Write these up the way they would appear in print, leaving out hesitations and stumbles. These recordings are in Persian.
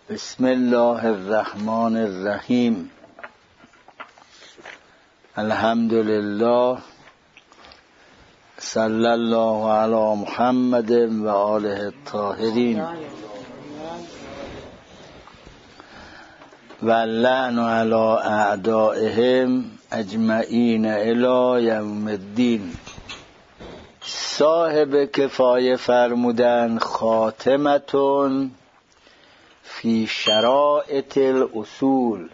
بسم الله الرحمن الرحیم. الحمد لله، صلی الله علی محمد و آله الطاهرین و اللعن علی اعدائهم اجمعین الی یوم الدین. صاحب کفایه فرمودن خاتمتون فی شرائط الاصول،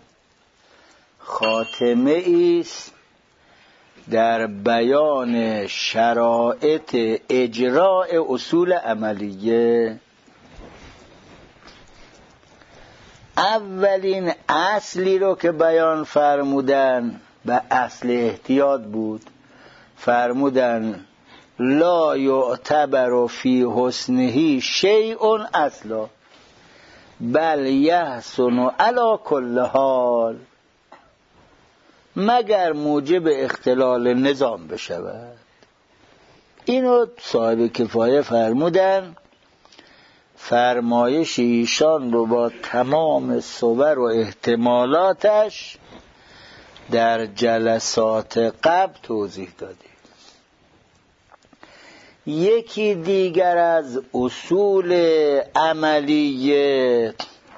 خاتمه ایست در بیان شرایط اجراء اصول عملیه. اولین اصلی رو که بیان فرمودن به اصل احتیاط بود، فرمودن لا یعتبر فی حسنه شیء اصلا بل یحسن علی کل حال، مگر موجب اختلال نظام بشود. اینو صاحب کفایه فرمودن. فرمایش ایشان رو با تمام صور و احتمالاتش در جلسات قبل توضیح دادیم. یکی دیگر از اصول عملیه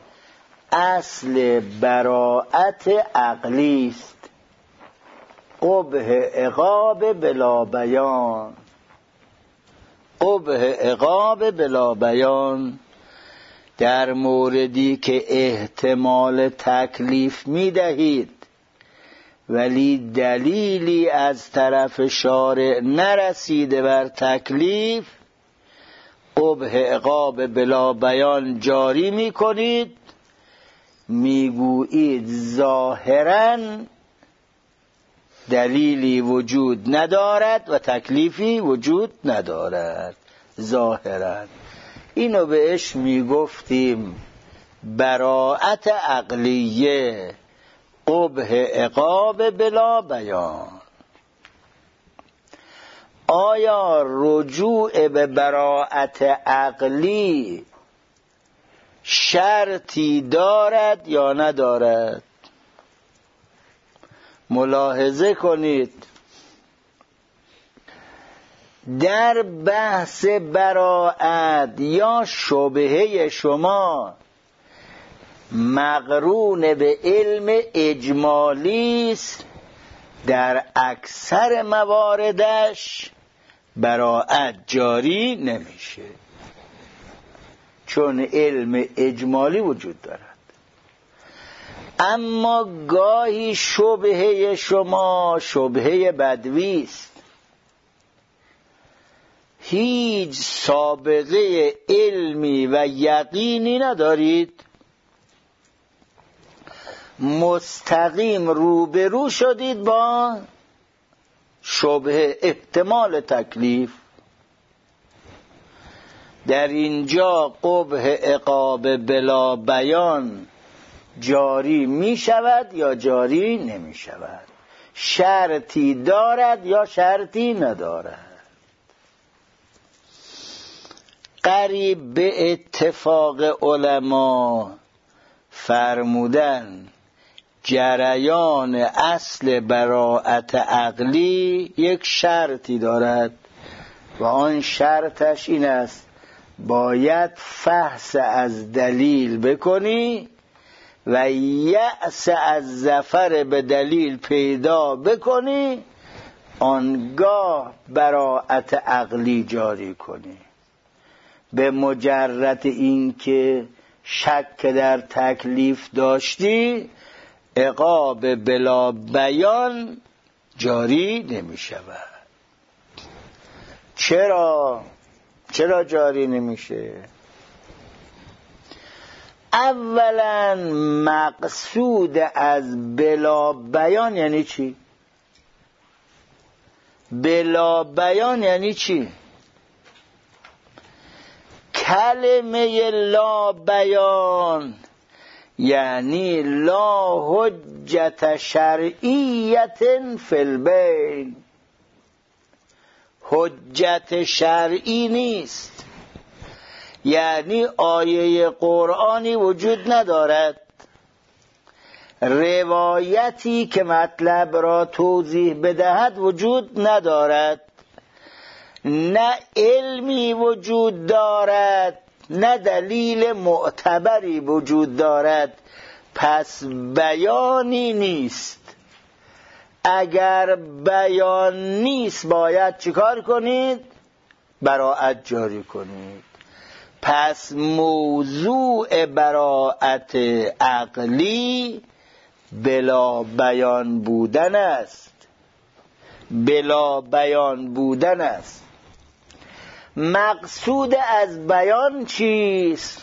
اصل براءت عقلی است، قبح عقاب بلا بیان. قبح عقاب بلا بیان در موردی که احتمال تکلیف می دهید ولی دلیلی از طرف شارع نرسیده بر تکلیف، قبح عقاب بلا بیان جاری می کنید، می گویید ظاهراً دلیلی وجود ندارد و تکلیفی وجود ندارد. ظاهراً اینو بهش می گفتیم براءت عقلیه، قبح عقاب بلا بیان. آیا رجوع به براءت عقلی شرطی دارد یا ندارد؟ ملاحظه کنید در بحث براءت یا شبهه شما مقرون به علم اجمالی است، در اکثر مواردش براءت جاری نمیشه چون علم اجمالی وجود دارد. اما گاهی شبهه شما شبهه بدوی است، هیچ سابقه علمی و یقینی ندارید، مستقیم روبرو شدید با شبهه احتمال تکلیف. در اینجا قبح عقاب بلا بیان جاری می شود یا جاری نمی شود، شرطی دارد یا شرطی ندارد. قریب به اتفاق علما فرمودن جریان اصل براءت عقلی یک شرطی دارد و آن شرطش این است: باید فحص از دلیل بکنی و یأس از ظفر به دلیل پیدا بکنی، آنگاه براءت عقلی جاری کنی. به مجرد این که شک در تکلیف داشتی، عقاب بلا بیان جاری نمی شود. چرا جاری نمیشه؟ اولا مقصود از بلا بیان یعنی چی؟ بلا بیان یعنی چی؟ کلمه لا بیان یعنی لا حجت شرعیت فی البین، حجت شرعی نیست، یعنی آیه قرآنی وجود ندارد، روایتی که مطلب را توضیح بدهد وجود ندارد، نه علمی وجود دارد، نه دلیل معتبری وجود دارد، پس بیانی نیست. اگر بیان نیست باید چیکار کنید؟ براءت جاری کنید. پس موضوع براءت عقلی بلا بیان بودن است. بلا بیان بودن است. مقصود از بیان چیست؟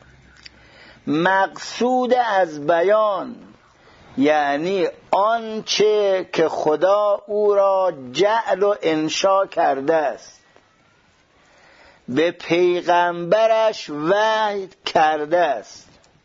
مقصود از بیان یعنی آنچه که خدا او را جعل و انشا کرده است، به پیغمبرش وحی کرده است،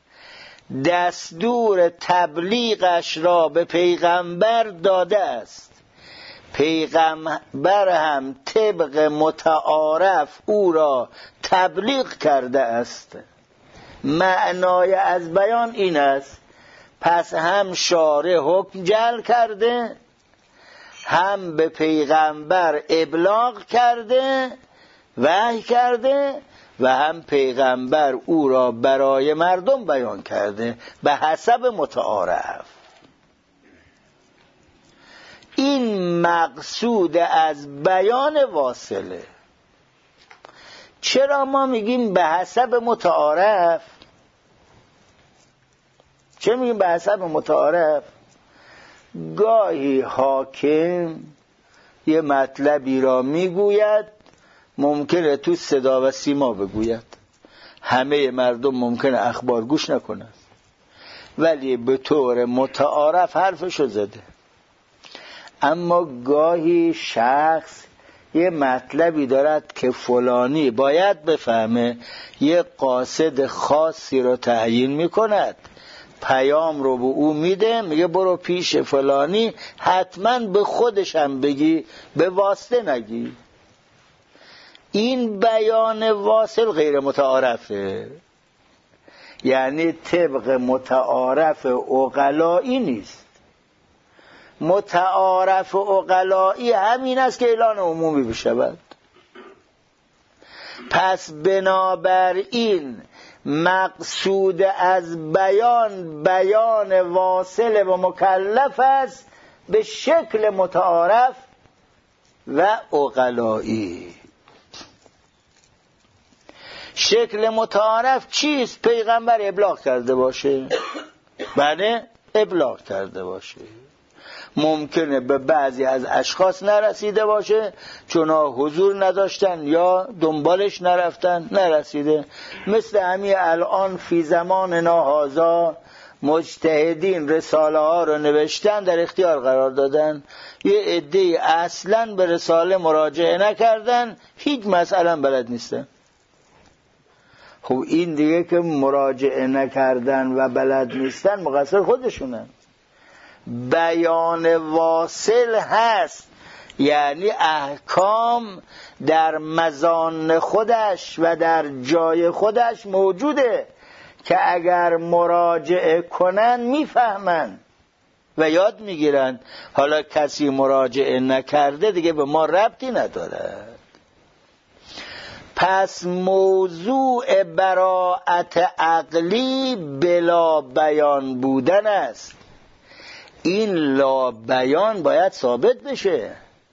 دستور تبلیغش را به پیغمبر داده است، پیغمبر هم طبق متعارف او را تبلیغ کرده است. معنای از بیان این است. پس هم شارع حکم جعل کرده، هم به پیغمبر ابلاغ کرده، وحی کرده، و هم پیغمبر او را برای مردم بیان کرده به حسب متعارف. این مقصود از بیان واصله. چرا ما میگیم به حسب متعارف؟ چه میگیم به حسب متعارف؟ گاهی حاکم یه مطلبی را میگوید، ممکنه تو صدا و سیما بگوید، همه مردم ممکنه اخبار گوش نکنند، ولی به طور متعارف حرفشو زده. اما گاهی شخص یه مطلبی دارد که فلانی باید بفهمه، یه قاصد خاصی رو تعیین میکند، پیام رو به او میده، میگه برو پیش فلانی، حتما به خودشم بگی، به واسطه نگی. این بیان واصل غیر متعارفه، یعنی طبق متعارف عقلایی نیست. متعارف عقلایی همین است که اعلان عمومی بشود. پس بنابراین مقصود از بیان واصل و مکلف است به شکل متعارف و عقلایی. شکل متعارف چیست؟ پیغمبر ابلاغ کرده باشه، بله ابلاغ کرده باشه. ممکنه به بعضی از اشخاص نرسیده باشه، چون حضور نداشتن یا دنبالش نرفتن، نرسیده. مثل همین الان فی زماننا هذا مجتهدین رساله ها رو نوشتن، در اختیار قرار دادن. یه عده اصلا به رساله مراجعه نکردن، هیچ مسئله بلد نیستن. خب این دیگه که مراجعه نکردن و بلد نیستن مقصر خودشونن. بیان واصل هست، یعنی احکام در مزان خودش و در جای خودش موجوده که اگر مراجعه کنن میفهمن و یاد میگیرن. حالا کسی مراجعه نکرده دیگه به ما ربطی نداره. پس موضوع براءت عقلی بلا بیان بودن است. این لا بیان باید ثابت بشه،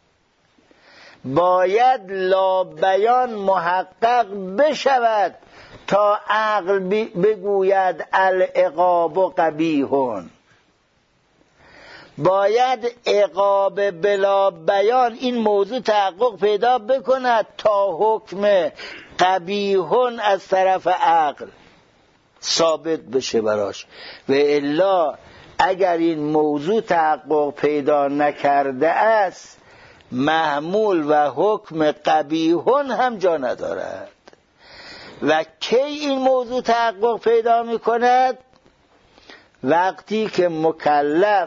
باید لا بیان محقق بشود تا عقل بگوید العقاب قبیحون. باید عقاب بلا بیان این موضوع تحقق پیدا بکند تا حکم قبیحون از طرف عقل ثابت بشه براش. و الا اگر این موضوع تحقق پیدا نکرده است، محمول و حکم قبیحون هم جا ندارد. و کی این موضوع تحقق پیدا می کند؟ وقتی که مکلف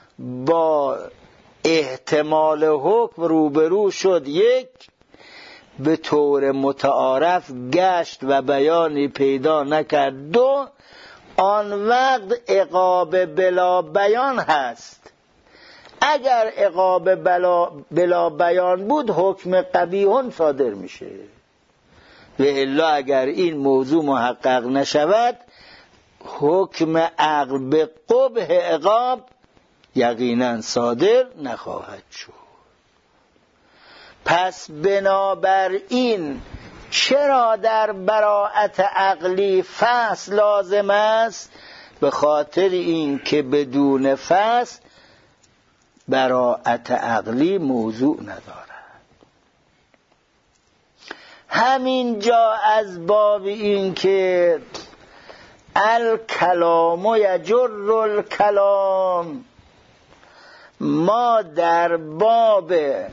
با احتمال حکم روبرو شد، یک، به طور متعارف گشت و بیانی پیدا نکرد، دو آن وقت عقاب بلا بیان هست. اگر عقاب بلا بیان بود حکم قبیح صادر میشه، و الا اگر این موضوع محقق نشود حکم عقل به قبح عقاب یقینا صادر نخواهد شد. پس بنابراین چرا در براءت عقلی فحص لازم است؟ به خاطر این که بدون فحص براءت عقلی موضوع ندارد. همین جا از باب این که الکلام یجر الکلام، ما در باب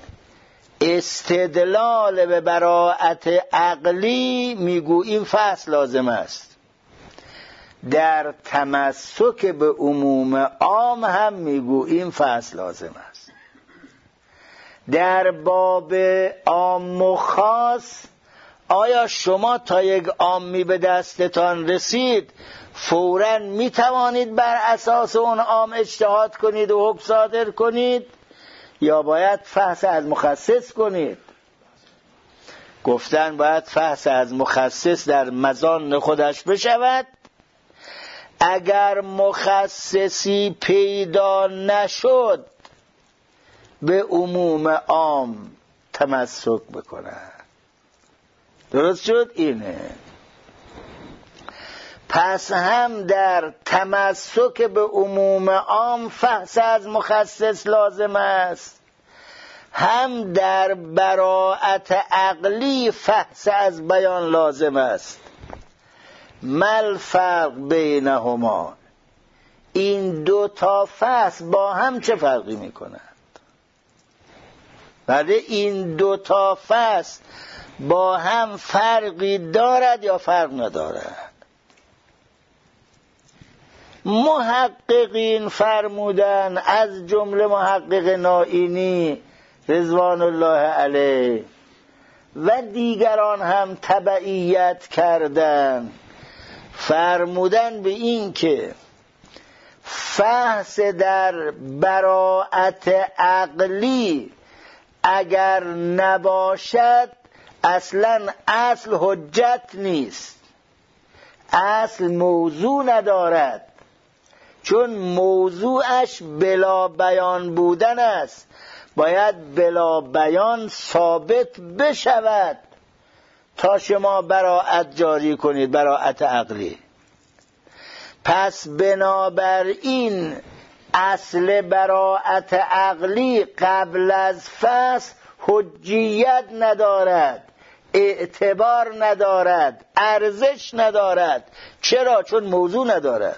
استدلال به براءت عقلی میگوییم فحص لازم است. در تمسک به عموم عام هم میگوییم فحص لازم است. در باب عام و خاص، آیا شما تا یک عامی به دستتان رسید فوراً میتوانید بر اساس اون عام اجتهاد کنید و حکم صادر کنید، یا باید فحص از مخصص کنید؟ گفتن باید فحص از مخصص در مظان خودش بشود. اگر مخصصی پیدا نشد به عموم عام تمسک بکنن. درست شد؟ اینه. پس هم در تمسک به عموم عام فحص از مخصص لازم است، هم در براءت عقلی فحص از بیان لازم است. مل فرق بینهما، این دو تا فحص با هم چه فرقی میکنند؟ بعد این دو تا فحص با هم فرقی دارد یا فرق ندارد؟ محققین فرمودن، از جمله محقق نائینی رضوان الله علیه و دیگران هم تبعیت کردن، فرمودن به این که فحص در براءت عقلی اگر نباشد اصلا اصل حجت نیست، اصل موضوع ندارد، چون موضوعش بلا بیان بودن است. باید بلا بیان ثابت بشود تا شما براءت جاری کنید، براءت عقلی. پس بنابراین اصل براءت عقلی قبل از فحص حجیت ندارد، اعتبار ندارد، ارزش ندارد. چرا؟ چون موضوع ندارد،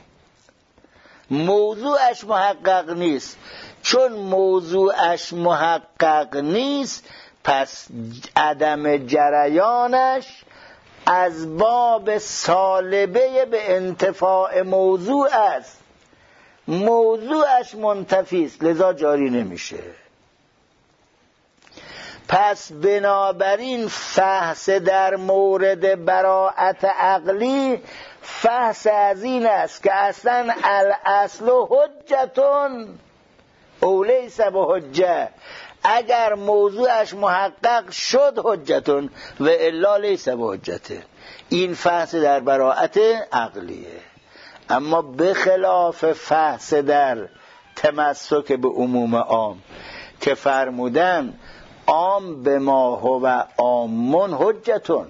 موضوعش محقق نیست. چون موضوعش محقق نیست پس عدم جریانش از باب سالبه به انتفاع موضوع است، موضوعش منتفی است، لذا جاری نمیشه. پس بنابراین فحص در مورد براءت عقلی فحص از این است که اصلا الاصل حجتون او لیس بحجه، اگر موضوعش محقق شد حجتون و الا لیس بحجته. این فحص در براءت عقلیه. اما بخلاف فحص در تمسک به عموم عام که فرمودن عام به ما هو عامون حجتون،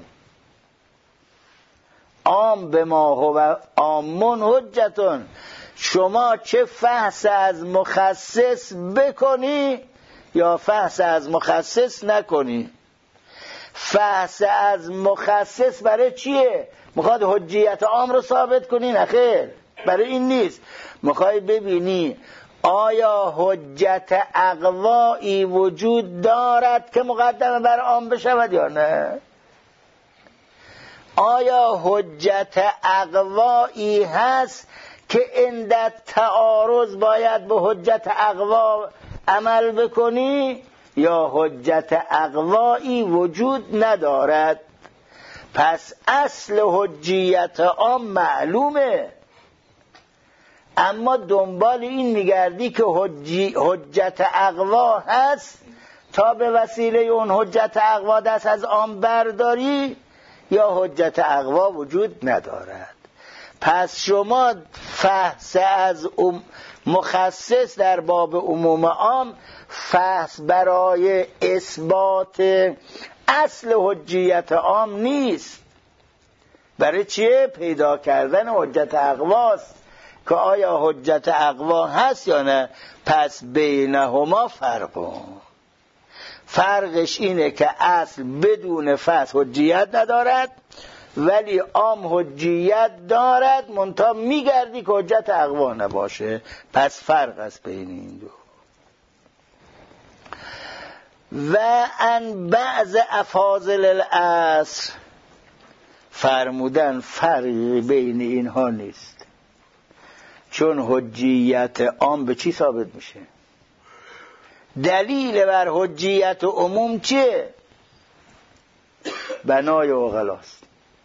عام به ما هو عامون حجتون، شما چه فحص از مخصص بکنی یا فحص از مخصص نکنی. فحص از مخصص برای چیه؟ میخواد حجیت عام رو ثابت کنی؟ نه خیر، برای این نیست. میخوای ببینی آیا حجت اقوایی وجود دارد که مقدمه بر عام بشود یا نه؟ آیا حجت اقوایی هست که عند تعارض باید به حجت اقوا عمل بکنی یا حجت اقوایی وجود ندارد. پس اصل حجیت عام معلومه، اما دنبال این میگردی که حجت اقوا هست تا به وسیله اون حجت اقوا دست از عام برداری، یا حجت اقوا وجود ندارد. پس شما فحص از مخصص در باب عموم عام، فحص برای اثبات اصل حجیت عام نیست. برای چیه؟ پیدا کردن حجت اقواست که آیا حجت اقوا هست یا نه. پس بینهما فرقش اینه که اصل بدون فحص حجیت ندارد، ولی عام حجیت دارد، منتها میگردی که حجت اقوا نباشه. پس فرق است بین این دو. و ان بعض افاضل الاصل، فرمودن فرقی بین اینها نیست، چون حجیت عام به چی ثابت میشه؟ دلیل بر حجیت عموم چیه؟ بنای عقلاست.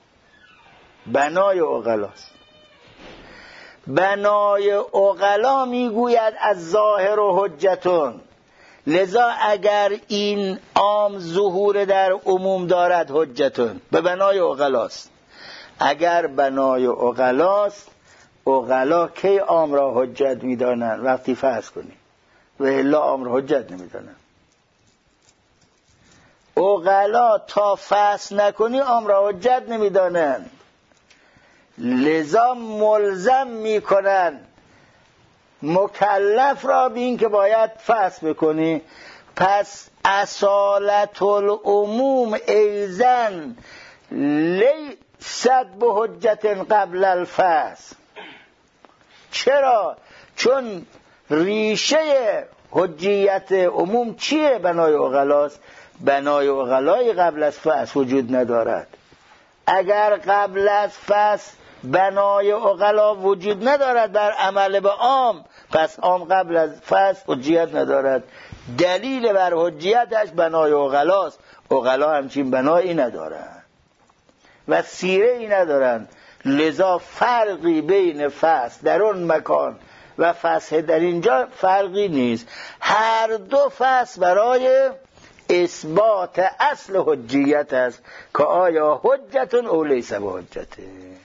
بنای عقلا میگوید از ظاهر و حجتون، لذا اگر این عام ظهور در عموم دارد حجتون به بنای عقلاست. اگر بنای عقلاست، عقلا کی عام را حجت میدانن؟ وقتی فرض کنی، و الا عام را حجت نمیدانن. عقلا تا فصل نکنی عام را حجت نمیدانن، لذا ملزم میکنن مکلف را به این که باید فصل بکنی. پس اصالت العموم ایزن لیست به حجت قبل الفصل. چرا؟ چون ریشه حجیت عموم چیه؟ بنای عقلاست. بنای عقلای قبل از فصل وجود ندارد. اگر قبل از فصل بنای عقلا وجود ندارد بر عمل به عام، پس عام قبل از فصل حجیت ندارد. دلیل بر حجیتش بنای عقلاست. عقلا همچین بنایی ندارن و سیره ای ندارن، لذا فرقی بین فصل در اون مکان و فصل در اینجا فرقی نیست. هر دو فصل برای اثبات اصل حجیت است که آیا حجتون او لیس به حجته.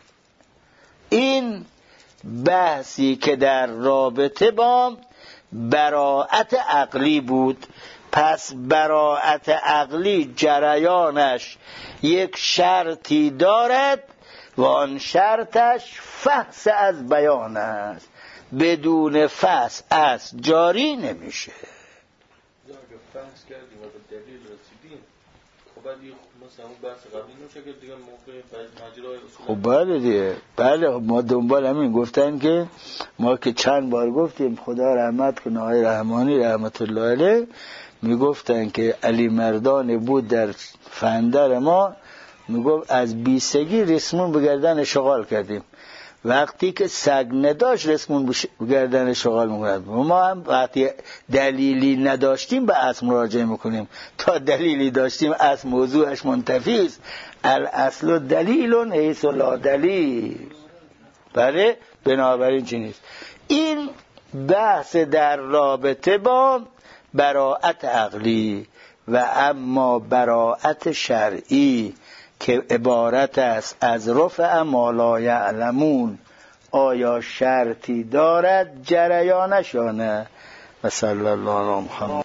این بحثی که در رابطه با براءت عقلی بود. پس براءت عقلی جریانش یک شرطی دارد و آن شرطش فحص از بیان است. بدون فحص از جاری نمیشه. اگه فحص کردیم و به دلیل رسیدیم، خب بعد مثلا اون بحث قبلی نمیشه که دیگه موقع مجرای اصول. خب بله دیگه، بله ما دنبال همین گفتن که ما که چند بار گفتیم خدا رحمت کنه آقای رحمانی رحمت الله علیه، میگفتن که علی مردان بود در فندر ما، میگفت از بیسگی رسمون به گردن اشغال کردیم، وقتی که سگ نداشت رسمون به گردن اشغال میکنند. ما هم وقتی دلیلی نداشتیم به اصل مراجعه میکنیم، تا دلیلی داشتیم اصل موضوعش منتفی است. الاصل دلیل حیث لا دلیل. بله، بنابراین چی نیست. این بحث در رابطه با براءت عقلی. و اما براءت شرعی که عبارت است از رفع ما لا یعلمون، آیا شرطی دارد جریانش یا نه؟ و صلی الله علیه و محمد.